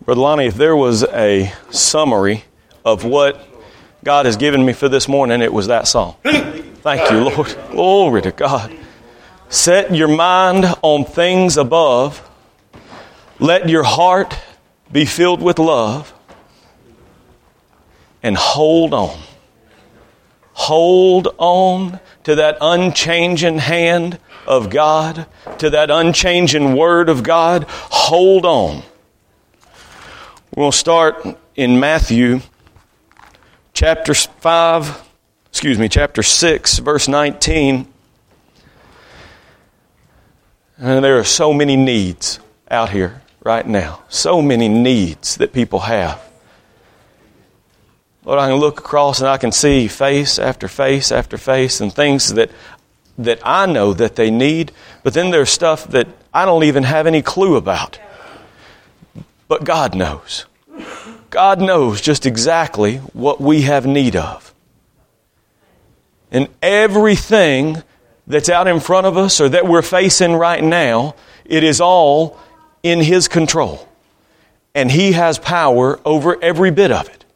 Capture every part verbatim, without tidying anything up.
Brother Lonnie, if there was a summary of what God has given me for this morning, it was that song. Thank you, Lord. Glory to God. Set your mind on things above. Let your heart be filled with love. And hold on. Hold on to that unchanging hand of God, to that unchanging word of God. Hold on. We're going to start in Matthew chapter five, excuse me, chapter six, verse nineteen. And there are so many needs out here right now. So many needs that people have. Lord, I can look across and I can see face after face after face and things that that I know that they need, but then there's stuff that I don't even have any clue about. But God knows. God knows just exactly what we have need of. And everything that's out in front of us or that we're facing right now, it is all in His control. And He has power over every bit of it.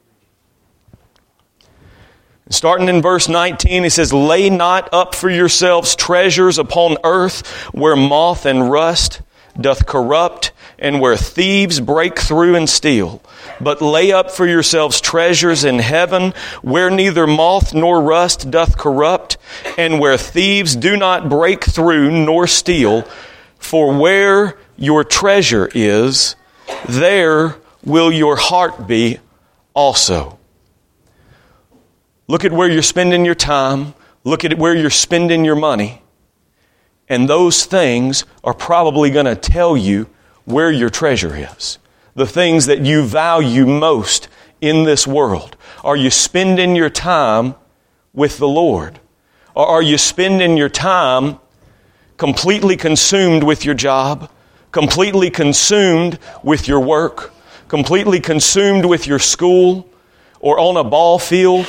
Starting in verse nineteen, He says, "Lay not up for yourselves treasures upon earth, where moth and rust doth corrupt, and where thieves break through and steal. But lay up for yourselves treasures in heaven, where neither moth nor rust doth corrupt, and where thieves do not break through nor steal. For where your treasure is, there will your heart be also." Look at where you're spending your time. Look at where you're spending your money. And those things are probably going to tell you where your treasure is. The things that you value most in this world. Are you spending your time with the Lord? Or are you spending your time completely consumed with your job? Completely consumed with your work? Completely consumed with your school? Or on a ball field?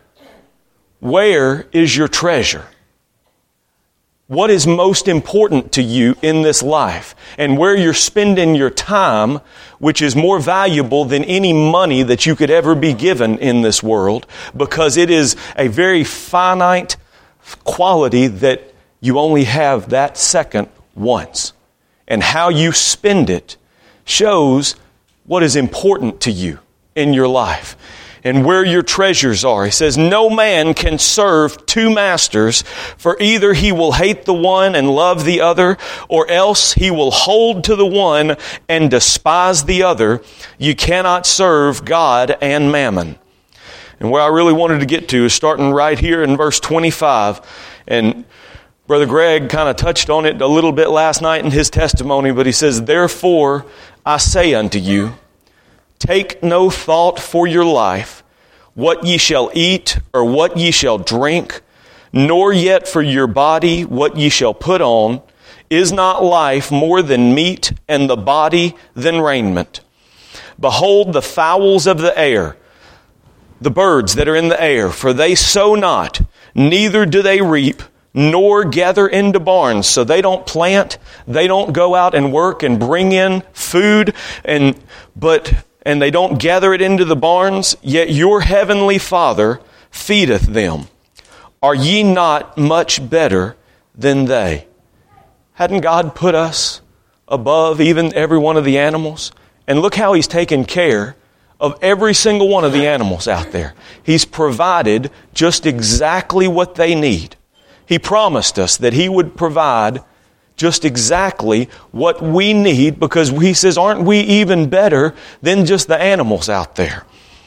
Where is your treasure? What is most important to you in this life? And where you're spending your time, which is more valuable than any money that you could ever be given in this world, because it is a very finite quality that you only have that second once. And how you spend it shows what is important to you in your life. And where your treasures are. He says, "No man can serve two masters, for either he will hate the one and love the other, or else he will hold to the one and despise the other. You cannot serve God and mammon." And where I really wanted to get to is starting right here in verse twenty-five. And Brother Greg kind of touched on it a little bit last night in his testimony, but he says, "Therefore I say unto you, take no thought for your life, what ye shall eat or what ye shall drink, nor yet for your body what ye shall put on. Is not life more than meat, and the body than raiment? Behold the fowls of the air, the birds that are in the air, for they sow not, neither do they reap, nor gather into barns." So they don't plant, they don't go out and work and bring in food, and but... and they don't gather it into the barns, yet your heavenly Father feedeth them. Are ye not much better than they? Hadn't God put us above even every one of the animals? And look how He's taken care of every single one of the animals out there. He's provided just exactly what they need. He promised us that He would provide just exactly what we need, because He says, aren't we even better than just the animals out there?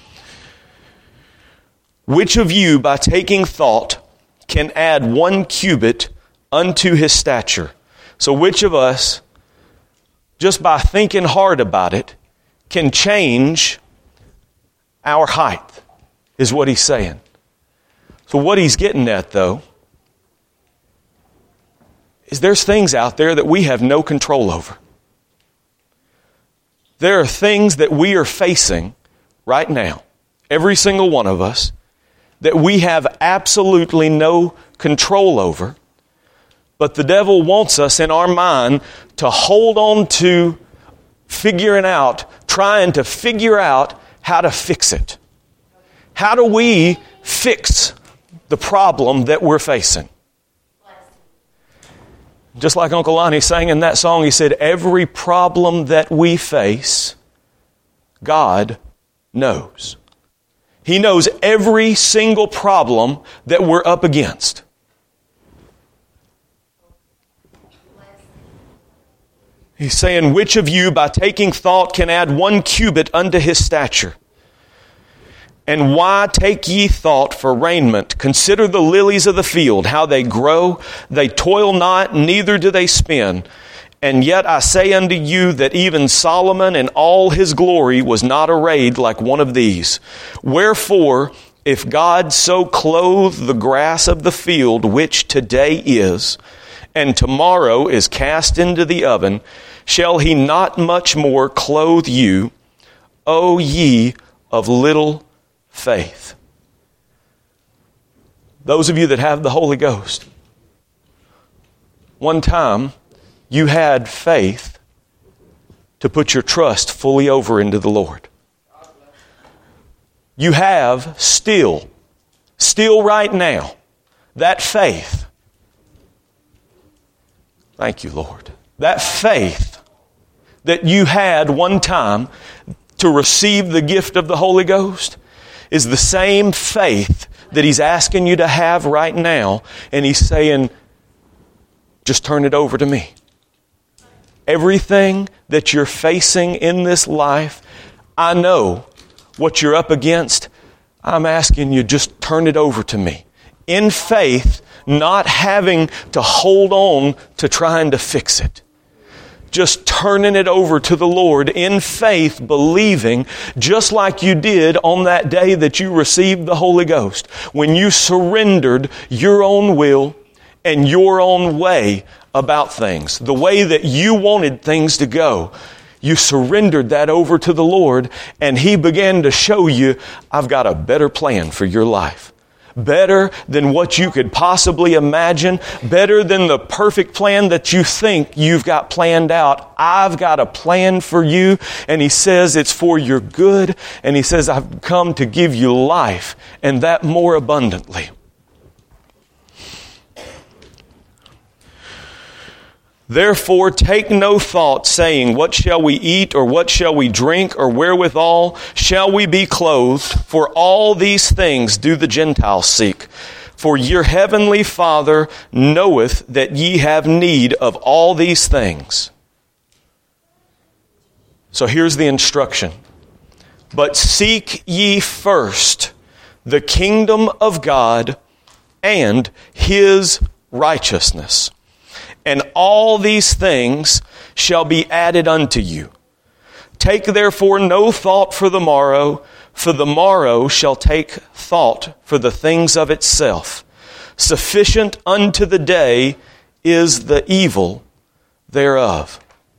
"Which of you, by taking thought, can add one cubit unto his stature?" So which of us, just by thinking hard about it, can change our height, is what He's saying. So what He's getting at, though, is there's things out there that we have no control over. There are things that we are facing right now, every single one of us, that we have absolutely no control over. But the devil wants us in our mind to hold on to figuring out, trying to figure out how to fix it. How do we fix the problem that we're facing? Just like Uncle Lonnie sang in that song, he said, every problem that we face, God knows. He knows every single problem that we're up against. He's saying, which of you by taking thought can add one cubit unto his stature? And why take ye thought for raiment? Consider the lilies of the field, how they grow. They toil not, neither do they spin. And yet I say unto you that even Solomon in all his glory was not arrayed like one of these. Wherefore, if God so clothe the grass of the field, which today is, and tomorrow is cast into the oven, shall he not much more clothe you, O ye of little faith? Those of you that have the Holy Ghost, one time you had faith to put your trust fully over into the Lord. You have still, still right now, that faith. Thank you, Lord. That faith that you had one time to receive the gift of the Holy Ghost is the same faith that He's asking you to have right now. And He's saying, just turn it over to me. Everything that you're facing in this life, I know what you're up against. I'm asking you, just turn it over to me. In faith, not having to hold on to trying to fix it. Just turning it over to the Lord in faith, believing, just like you did on that day that you received the Holy Ghost, when you surrendered your own will and your own way about things, the way that you wanted things to go. You surrendered that over to the Lord, and He began to show you, I've got a better plan for your life. Better than what you could possibly imagine. Better than the perfect plan that you think you've got planned out. I've got a plan for you. And He says it's for your good. And He says, I've come to give you life, and that more abundantly. Therefore, take no thought, saying, what shall we eat, or what shall we drink, or wherewithal shall we be clothed? For all these things do the Gentiles seek. For your heavenly Father knoweth that ye have need of all these things. So here's the instruction. But seek ye first the kingdom of God and His righteousness, and all these things shall be added unto you. Take therefore no thought for the morrow, for the morrow shall take thought for the things of itself. Sufficient unto the day is the evil thereof.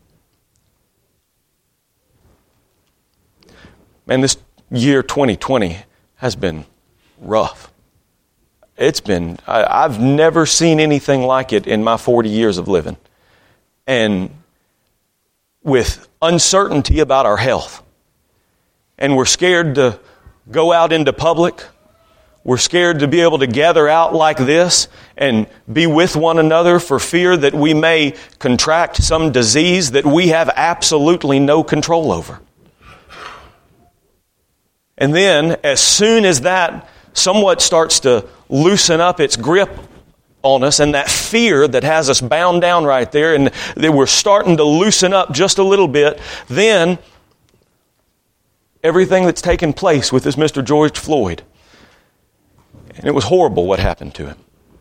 Man, this year twenty twenty has been rough. It's been, I, I've never seen anything like it in my forty years of living. And with uncertainty about our health. And we're scared to go out into public. We're scared to be able to gather out like this and be with one another for fear that we may contract some disease that we have absolutely no control over. And then, as soon as that somewhat starts to loosen up its grip on us, and that fear that has us bound down right there, and that we're starting to loosen up just a little bit, then everything that's taken place with this Mister George Floyd. And it was horrible what happened to him.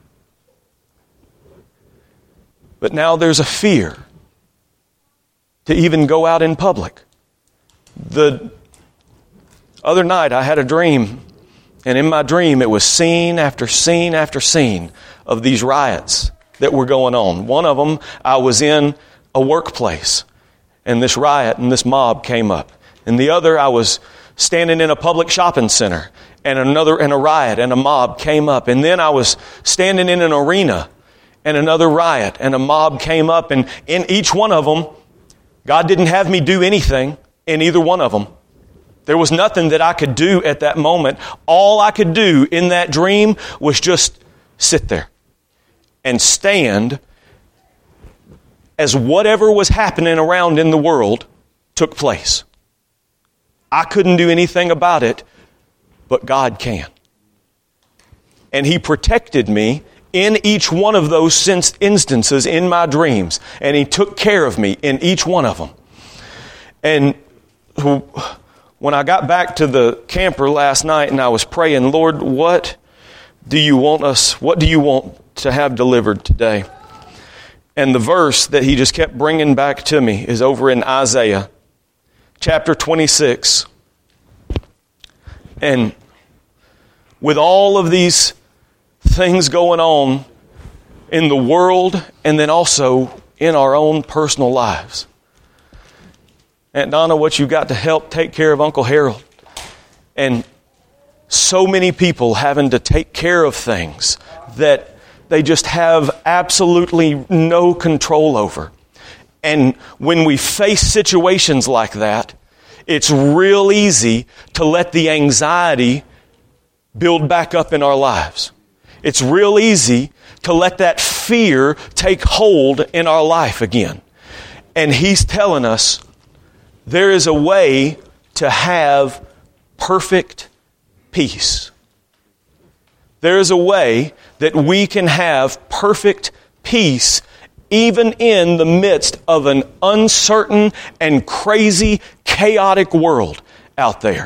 But now there's a fear to even go out in public. The other night I had a dream, and in my dream it was scene after scene after scene of these riots that were going on. One of them, I was in a workplace, and this riot and this mob came up. And the other, I was standing in a public shopping center, and another, and a riot and a mob came up. And then I was standing in an arena, and another riot and a mob came up. And in each one of them, God didn't have me do anything in either one of them. There was nothing that I could do at that moment. All I could do in that dream was just sit there and stand as whatever was happening around in the world took place. I couldn't do anything about it, but God can. And He protected me in each one of those instances in my dreams. And He took care of me in each one of them. And when I got back to the camper last night and I was praying, Lord, what do you want us, what do you want to have delivered today? And the verse that He just kept bringing back to me is over in Isaiah chapter twenty-six. And with all of these things going on in the world and then also in our own personal lives. Aunt Donna, what you got to help take care of Uncle Harold. And so many people having to take care of things that they just have absolutely no control over. And when we face situations like that, it's real easy to let the anxiety build back up in our lives. It's real easy to let that fear take hold in our life again. And He's telling us there is a way to have perfect peace. There is a way that we can have perfect peace even in the midst of an uncertain and crazy, chaotic world out there.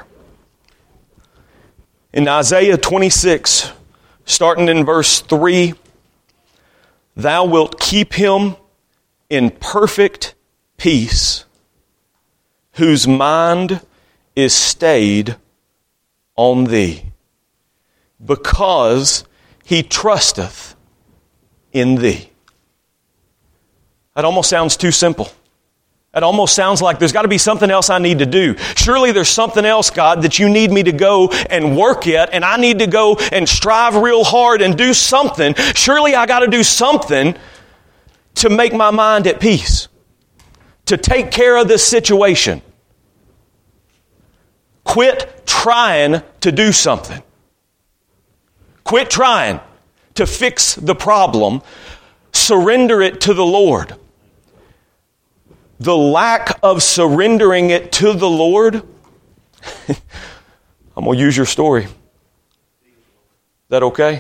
In Isaiah twenty-six, starting in verse three, Thou wilt keep him in perfect peace, whose mind is stayed on Thee, because he trusteth in Thee. That almost sounds too simple. It almost sounds like there's got to be something else I need to do. Surely there's something else, God, that you need me to go and work at, and I need to go and strive real hard and do something. Surely I got to do something to make my mind at peace, to take care of this situation. Quit trying to do something. Quit trying to fix the problem. Surrender it to the Lord. The lack of surrendering it to the Lord, I'm going to use your story. Is that okay?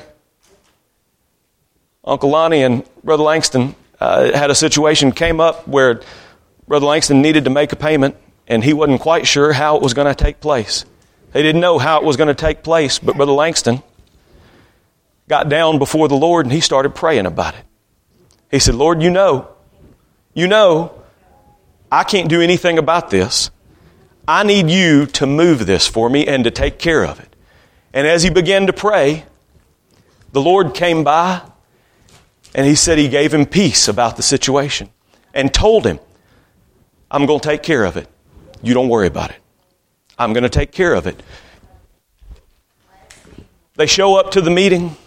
Uncle Lonnie and Brother Langston uh, had a situation came up where Brother Langston needed to make a payment, and he wasn't quite sure how it was going to take place. They didn't know how it was going to take place, but Brother Langston got down before the Lord and he started praying about it. He said, Lord, you know, you know, I can't do anything about this. I need you to move this for me and to take care of it. And as he began to pray, the Lord came by and He said He gave him peace about the situation and told him, I'm going to take care of it. You don't worry about it. I'm going to take care of it. They show up to the meeting,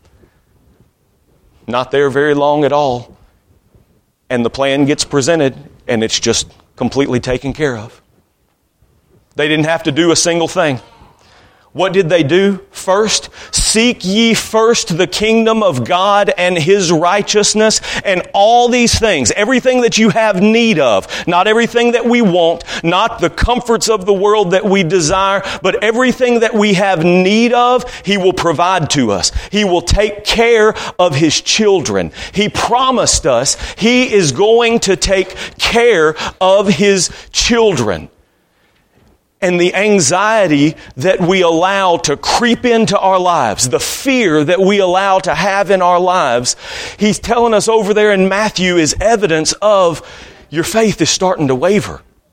not there very long at all, and the plan gets presented and it's just completely taken care of. They didn't have to do a single thing. What did they do first? Seek ye first the kingdom of God and His righteousness, and all these things, everything that you have need of, not everything that we want, not the comforts of the world that we desire, but everything that we have need of, He will provide to us. He will take care of His children. He promised us He is going to take care of His children. And the anxiety that we allow to creep into our lives, the fear that we allow to have in our lives, He's telling us over there in Matthew is evidence of your faith is starting to waver.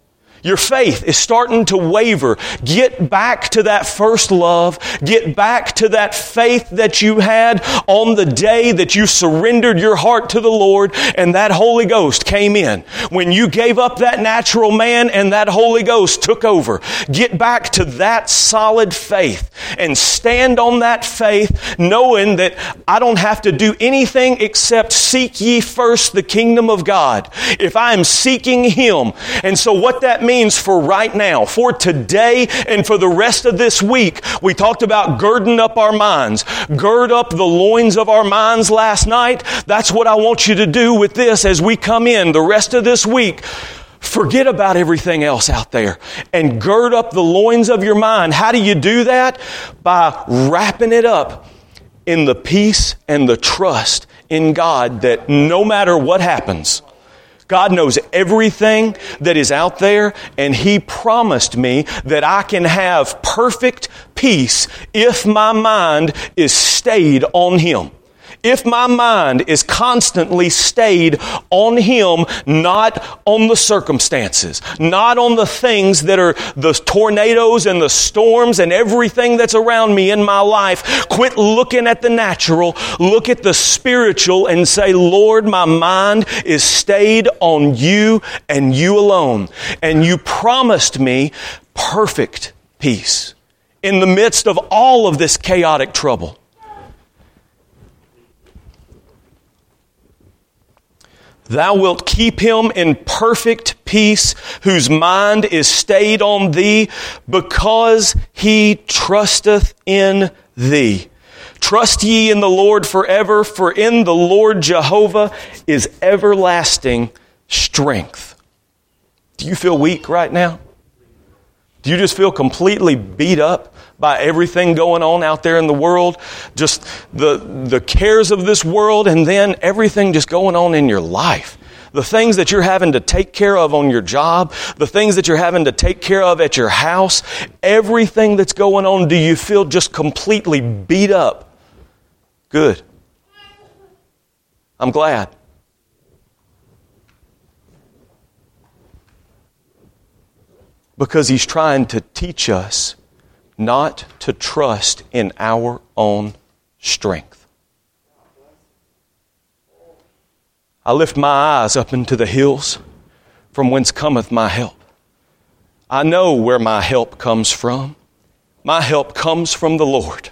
Your faith is starting to waver. Get back to that first love. Get back to that faith that you had on the day that you surrendered your heart to the Lord and that Holy Ghost came in. When you gave up that natural man and that Holy Ghost took over. Get back to that solid faith and stand on that faith knowing that I don't have to do anything except seek ye first the kingdom of God. If I am seeking Him. And so what that means for right now, for today and for the rest of this week, we talked about girding up our minds. Gird up the loins of our minds last night. That's what I want you to do with this as we come in the rest of this week. Forget about everything else out there and gird up the loins of your mind. How do you do that? By wrapping it up in the peace and the trust in God that no matter what happens, God knows everything that is out there, and He promised me that I can have perfect peace if my mind is stayed on Him. If my mind is constantly stayed on Him, not on the circumstances, not on the things that are the tornadoes and the storms and everything that's around me in my life. Quit looking at the natural, look at the spiritual and say, Lord, my mind is stayed on You and You alone. And You promised me perfect peace in the midst of all of this chaotic trouble. Thou wilt keep him in perfect peace, whose mind is stayed on Thee, because he trusteth in Thee. Trust ye in the Lord forever, for in the Lord Jehovah is everlasting strength. Do you feel weak right now? Do you just feel completely beat up by everything going on out there in the world? Just the, the cares of this world, and then everything just going on in your life. The things that you're having to take care of on your job, the things that you're having to take care of at your house, everything that's going on, do you feel just completely beat up? Good. I'm glad. Because He's trying to teach us not to trust in our own strength. I lift my eyes up into the hills, from whence cometh my help. I know where my help comes from. My help comes from the Lord.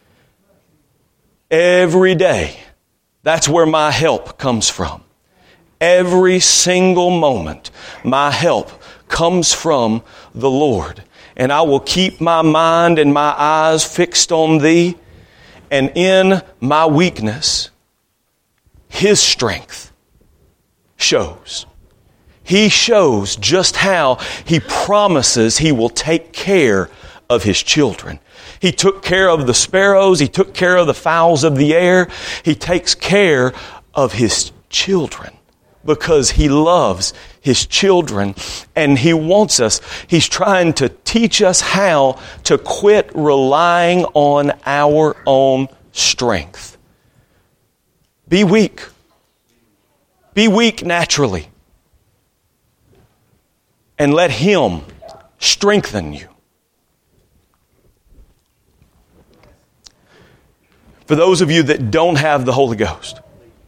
Every day, that's where my help comes from. Every single moment, my help comes from the Lord. And I will keep my mind and my eyes fixed on Thee. And in my weakness, His strength shows. He shows just how He promises He will take care of His children. He took care of the sparrows. He took care of the fowls of the air. He takes care of His children because He loves His children, and He wants us. He's trying to teach us how to quit relying on our own strength. Be weak. Be weak naturally. And let Him strengthen you. For those of you that don't have the Holy Ghost,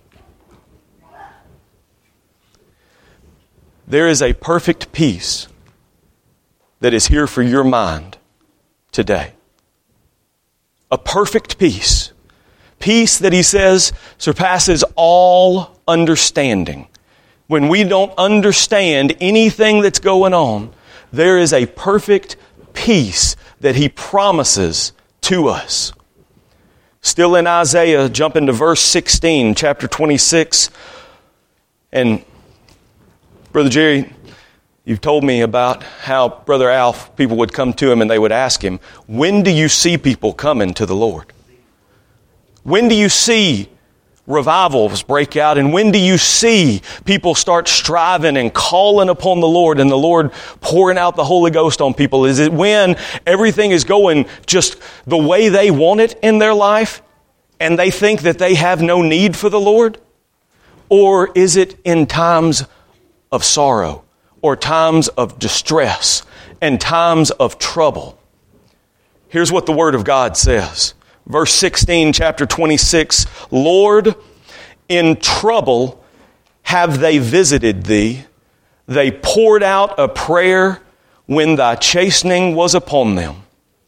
there is a perfect peace that is here for your mind today. A perfect peace. Peace that He says surpasses all understanding. When we don't understand anything that's going on, there is a perfect peace that He promises to us. Still in Isaiah, jump into verse sixteen, chapter twenty-six. And Brother Jerry, you've told me about how Brother Alf, people would come to him and they would ask him, when do you see people coming to the Lord? When do you see revivals break out? And when do you see people start striving and calling upon the Lord and the Lord pouring out the Holy Ghost on people? Is it when everything is going just the way they want it in their life and they think that they have no need for the Lord? Or is it in times of sorrow or times of distress and times of trouble. Here's what the Word of God says. Verse sixteen, chapter twenty-six, Lord, in trouble have they visited thee. They poured out a prayer when thy chastening was upon them.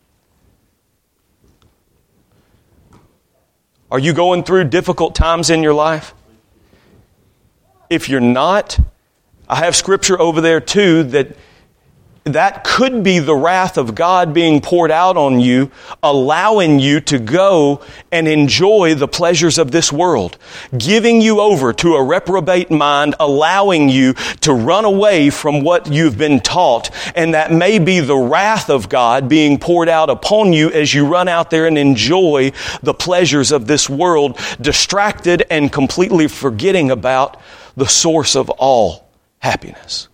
Are you going through difficult times in your life? If you're not, I have scripture over there too that that could be the wrath of God being poured out on you, allowing you to go and enjoy the pleasures of this world, giving you over to a reprobate mind, allowing you to run away from what you've been taught. And that may be the wrath of God being poured out upon you as you run out there and enjoy the pleasures of this world, distracted and completely forgetting about the source of all happiness.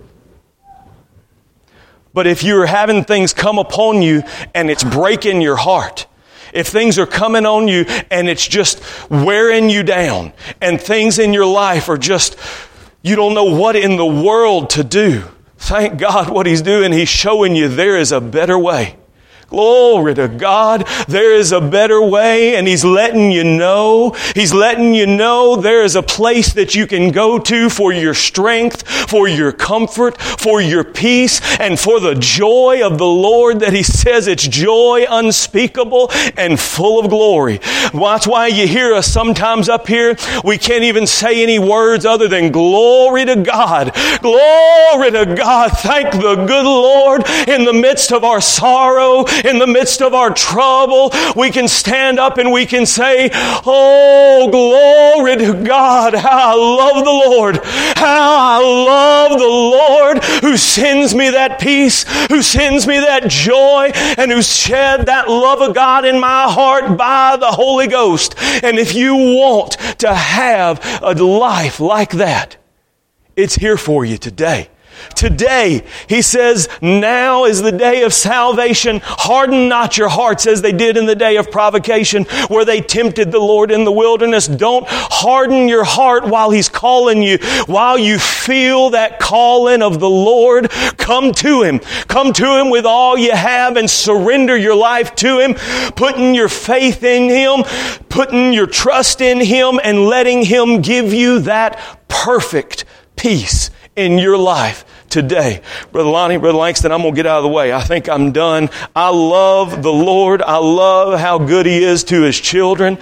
But if you're having things come upon you and it's breaking your heart, if things are coming on you and it's just wearing you down, and things in your life are just, you don't know what in the world to do, thank God what He's doing. He's showing you there is a better way. Glory to God. There is a better way, and He's letting you know. He's letting you know there is a place that you can go to for your strength, for your comfort, for your peace, and for the joy of the Lord that He says it's joy unspeakable and full of glory. That's why you hear us sometimes up here, we can't even say any words other than glory to God. Glory to God. Thank the good Lord in the midst of our sorrow, in the midst of our trouble, we can stand up and we can say, oh, glory to God. How I love the Lord. How I love the Lord who sends me that peace, who sends me that joy, and who shed that love of God in my heart by the Holy Ghost. And if you want to have a life like that, it's here for you today. Today, He says, now is the day of salvation. Harden not your hearts as they did in the day of provocation, where they tempted the Lord in the wilderness. Don't harden your heart while He's calling you. While you feel that calling of the Lord, come to Him. Come to Him with all you have and surrender your life to Him, putting your faith in Him, putting your trust in Him, and letting Him give you that perfect peace in your life today. Brother Lonnie, Brother Langston, I'm going to get out of the way. I think I'm done. I love the Lord. I love how good He is to His children.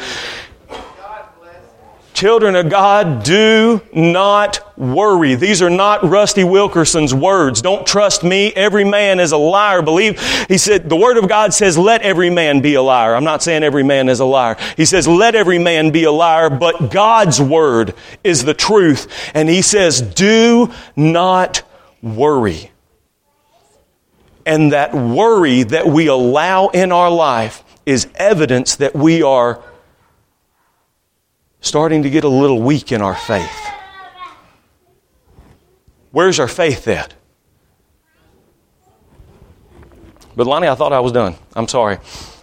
Children of God, do not worry. These are not Rusty Wilkerson's words. Don't trust me. Every man is a liar. Believe, he said, the Word of God says, let every man be a liar. I'm not saying every man is a liar. He says, let every man be a liar, but God's Word is the truth. And He says, do not worry. And that worry that we allow in our life is evidence that we are starting to get a little weak in our faith. Where's our faith at? But Lonnie, I thought I was done. I'm sorry.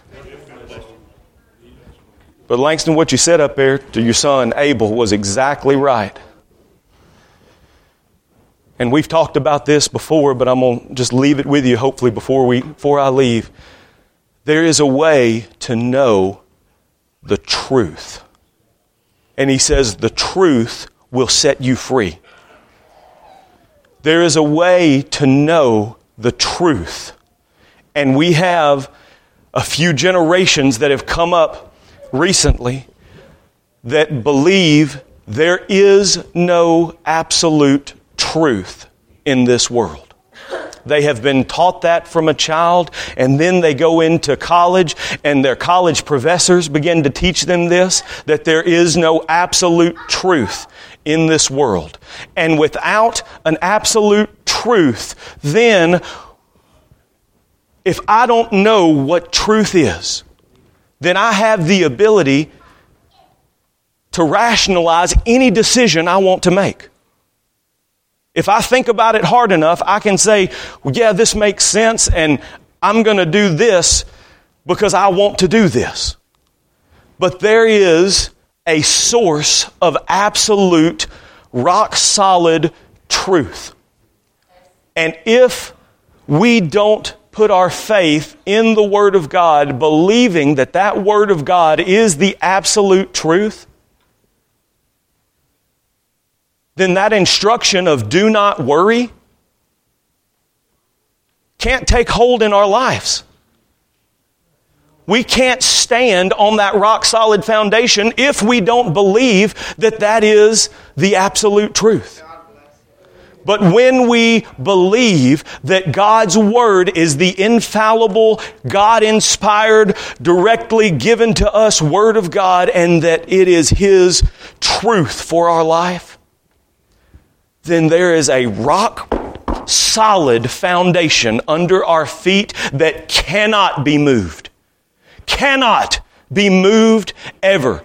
But Langston, what you said up there to your son Abel was exactly right. And we've talked about this before, but I'm going to just leave it with you hopefully before we before I leave. There is a way to know the truth. And He says the truth will set you free. There is a way to know the truth. And we have a few generations that have come up recently that believe there is no absolute truth in this world. They have been taught that from a child, and then they go into college, and their college professors begin to teach them this, that there is no absolute truth in this world. And without an absolute truth, then if I don't know what truth is, then I have the ability to rationalize any decision I want to make. If I think about it hard enough, I can say, well, yeah, this makes sense, and I'm going to do this because I want to do this. But there is a source of absolute, rock-solid truth. And if we don't put our faith in the Word of God, believing that that Word of God is the absolute truth, then that instruction of do not worry can't take hold in our lives. We can't stand on that rock-solid foundation if we don't believe that that is the absolute truth. But when we believe that God's Word is the infallible, God-inspired, directly given to us Word of God, and that it is His truth for our life, then there is a rock-solid foundation under our feet that cannot be moved. Cannot be moved ever.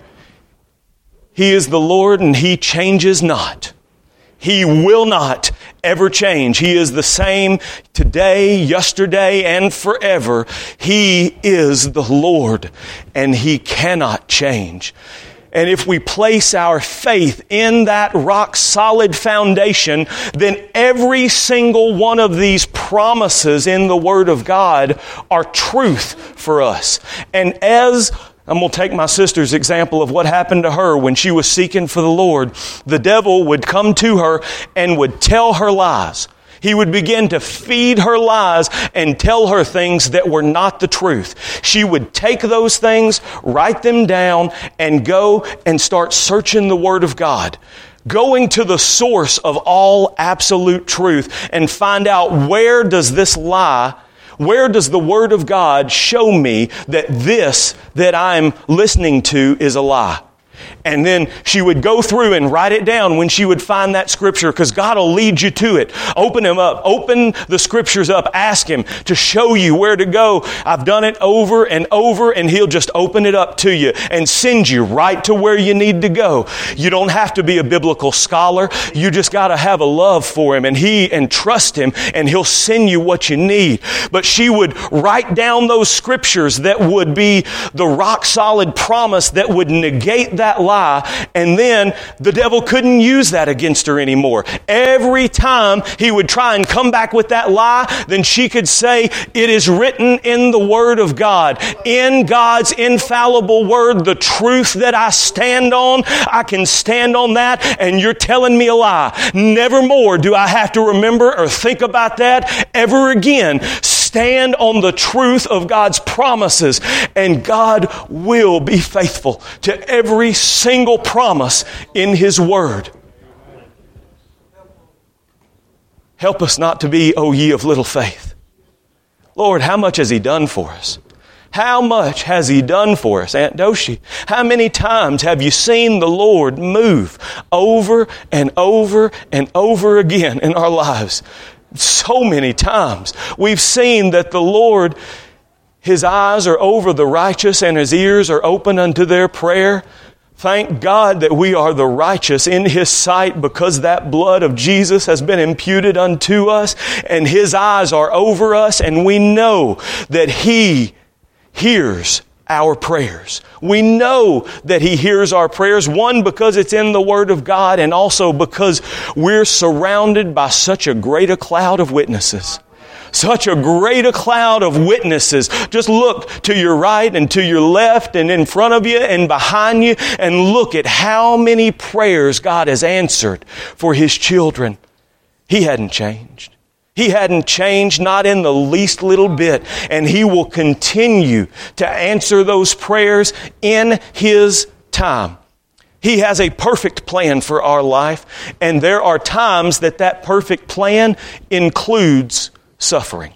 He is the Lord and He changes not. He will not ever change. He is the same today, yesterday, and forever. He is the Lord, and He cannot change. And if we place our faith in that rock-solid foundation, then every single one of these promises in the Word of God are truth for us. And as I'm going to take my sister's example of what happened to her when she was seeking for the Lord. The devil would come to her and would tell her lies. He would begin to feed her lies and tell her things that were not the truth. She would take those things, write them down, and go and start searching the Word of God. Going to the source of all absolute truth and find out, where does this lie, where does the Word of God show me that this that I'm listening to is a lie? And then she would go through and write it down when she would find that scripture, because God will lead you to it. Open Him up. Open the scriptures up. Ask Him to show you where to go. I've done it over and over, and He'll just open it up to you and send you right to where you need to go. You don't have to be a biblical scholar. You just got to have a love for Him and He and trust Him, and He'll send you what you need. But she would write down those scriptures that would be the rock-solid promise that would negate that lie, and then the devil couldn't use that against her anymore. Every time he would try and come back with that lie, then she could say, it is written in the Word of God, in God's infallible Word, the truth that I stand on, I can stand on that, and you're telling me a lie. Never more do I have to remember or think about that ever again. Stand on the truth of God's promises, and God will be faithful to every single promise in His Word. Help us not to be, O ye of little faith. Lord, how much has He done for us? How much has He done for us, Aunt Doshi? How many times have you seen the Lord move over and over and over again in our lives? So many times we've seen that the Lord, His eyes are over the righteous and His ears are open unto their prayer. Thank God that we are the righteous in His sight, because that blood of Jesus has been imputed unto us, and His eyes are over us, and we know that He hears our prayers. We know that He hears our prayers, one, because it's in the Word of God, and also because we're surrounded by such a great a cloud of witnesses. Such a great a cloud of witnesses. Just look to your right and to your left and in front of you and behind you, and look at how many prayers God has answered for His children. He hadn't changed. He hadn't changed, not in the least little bit. And He will continue to answer those prayers in His time. He has a perfect plan for our life. And there are times that that perfect plan includes suffering.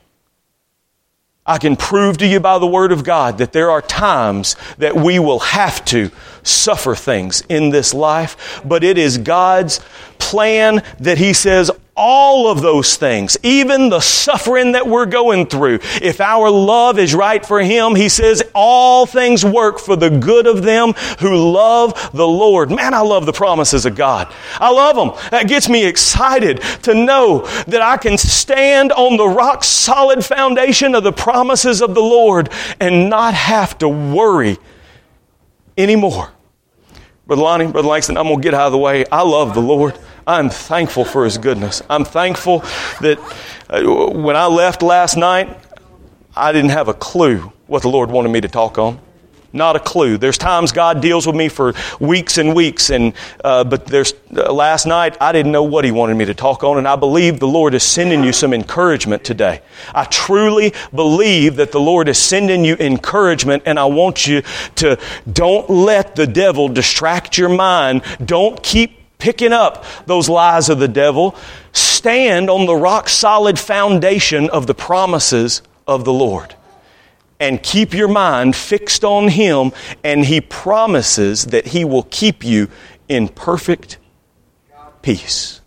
I can prove to you by the Word of God that there are times that we will have to suffer things in this life. But it is God's plan that He says, all of those things, even the suffering that we're going through, if our love is right for Him, He says all things work for the good of them who love the Lord. Man, I love the promises of God. I love them. That gets me excited to know that I can stand on the rock solid foundation of the promises of the Lord and not have to worry anymore. Brother Lonnie, Brother Langston, I'm going to get out of the way. I love the Lord. I'm thankful for His goodness. I'm thankful that uh, when I left last night, I didn't have a clue what the Lord wanted me to talk on. Not a clue. There's times God deals with me for weeks and weeks, and uh, but there's uh, last night I didn't know what He wanted me to talk on, and I believe the Lord is sending you some encouragement today. I truly believe that the Lord is sending you encouragement, and I want you to don't let the devil distract your mind. Don't keep picking up those lies of the devil. Stand on the rock-solid foundation of the promises of the Lord. And keep your mind fixed on Him, and He promises that He will keep you in perfect peace.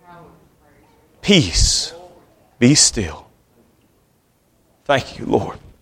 Peace. Be still. Thank you, Lord.